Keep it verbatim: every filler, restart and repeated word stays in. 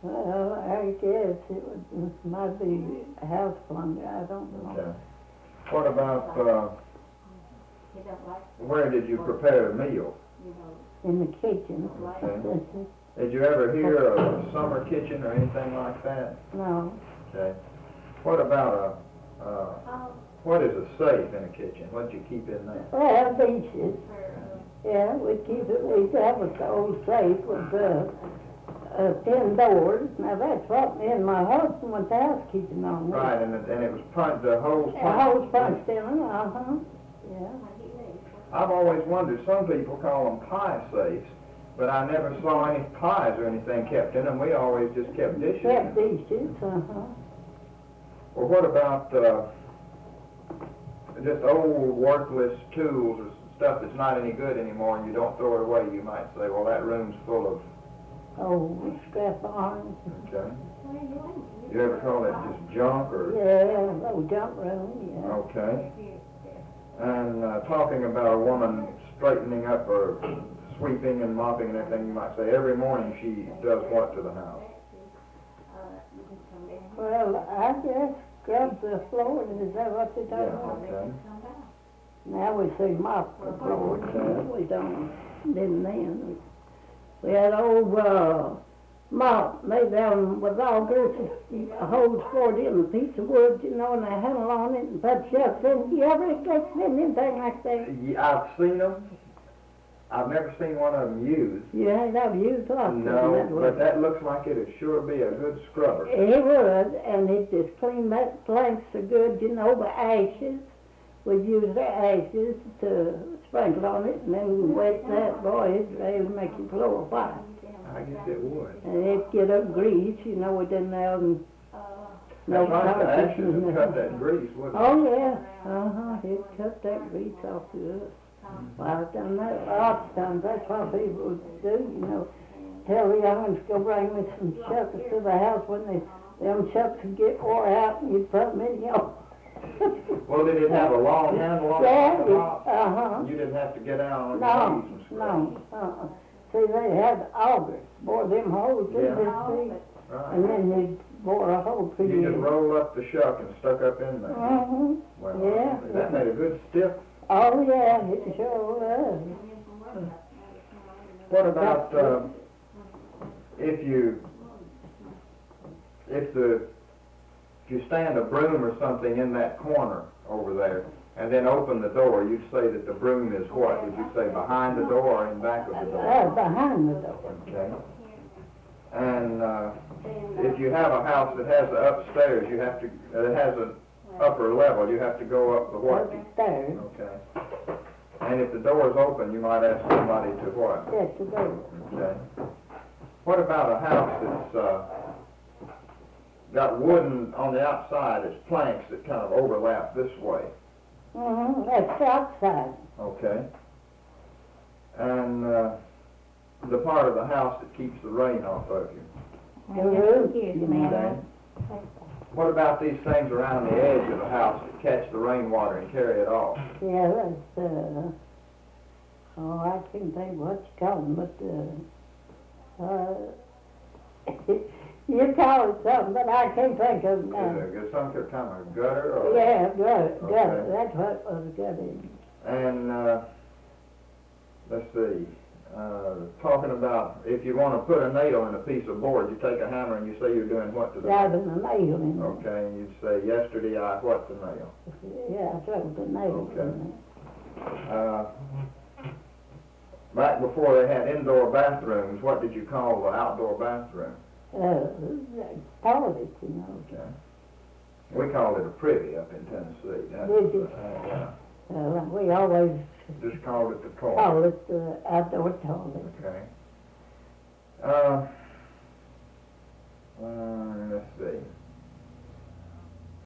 Well, I guess it would, might be house plumbing, I don't know. Okay. What about, uh, where did you prepare the meal? In the kitchen. Okay. Did you ever hear of a summer kitchen or anything like that? No. Okay. What about a, uh, what is a safe in a kitchen? What did you keep in there? Well, dishes. Yeah, we keep it, we have a old safe with, uh, uh, ten doors. Now that's what me and my husband went to housekeeping on. Right, and it, and it was punched, the holes The punched. holes punched in them, uh-huh, yeah. I've always wondered, some people call them pie safes, but I never saw any pies or anything kept in them. We always just kept dishes. Kept dishes, uh-huh. Well, what about, uh, just old worthless tools or stuff that's not any good anymore and you don't throw it away? You might say, well, that room's full of, Oh, scrap irons. okay. You ever call that just junk or? Yeah, old junk room, yeah. Okay. And uh, talking about a woman straightening up or sweeping and mopping and everything, you might say every morning she does what to the house? Well, I guess scrub the floor, is that what you're talking Yeah, about? okay. Now we say mop the floor, so we don't, didn't then. We had old, uh, mop made down with augers, holes for it in a piece of wood, you know, and a handle on it, and put shelves in. You ever get anything like that? Yeah, I've seen them. I've never seen one of them used. You ain't ever used lots of them No, that way. but that looks like it'd sure be a good scrubber. It would, and it just cleaned that planks so good, you know, the ashes. We'd use the ashes to sprinkle on it, and then wet that, boy, it, it would make your floor white. I guess it would. And it'd get up grease, you know, we didn't have no That's right, the carpets ashes and would cut nothing. that grease, wouldn't it? Oh, yeah, uh-huh, it cut that grease off good. Well, I've done that lots of times, that's what people do, you know. Tell the young ones, go bring me some shuckers to the house when they, them shuckers would get wore out and you'd put them in your. Well, did it have a long handle on Yeah, the top? uh-huh. You didn't have to get down on your No, knees and scrub? no, uh-uh. See, they had augers, bore them holes in Yeah. this thing, Right. and then they bore a hole through You just it. rolled up the shuck and stuck up in there. Mm-hmm. Well, Yeah. that made a good stiff. Oh, yeah, it sure was. What about, uh, if you, if the, if you stand a broom or something in that corner over there, and then open the door, you'd say that the broom is what? Would you say behind the door or in back of the door? Uh, behind the door. Okay. And uh, if you have a house that has the upstairs, you have to, uh, it has an upper level, you have to go up the what? Upstairs, Okay. And if the door is open, you might ask somebody to what? yes, the door. Okay. What about a house that's uh, got wooden on the outside, it's planks that kind of overlap this way? Mm-hmm, that's the outside. Okay. And uh, the part of the house that keeps the rain off of you. The roof, you Okay. know. What about these things around the edge of the house that catch the rainwater and carry it off? Yeah, that's, uh, oh, I can't think what you call them, but, uh, uh, you call it something, but I can't think of it Is now. it is some kind of gutter or? Yeah, gutter, Okay. gutter, that's what it was, gutter. And uh, let's see, uh, talking about if you want to put a nail in a piece of board, you take a hammer and you say you're doing what to the nail? Driving the nail in it. Okay, and you'd say, yesterday I what the nail? Yeah, I drove the nail Okay. in Uh, back before they had indoor bathrooms, what did you call the outdoor bathroom? it. Uh, toilet, you know. Okay. We called it a privy up in Tennessee. That's, Did you? uh, yeah. Uh, we always Just called it the toilet. call it the outdoor toilet. Okay. Uh, uh, let's see.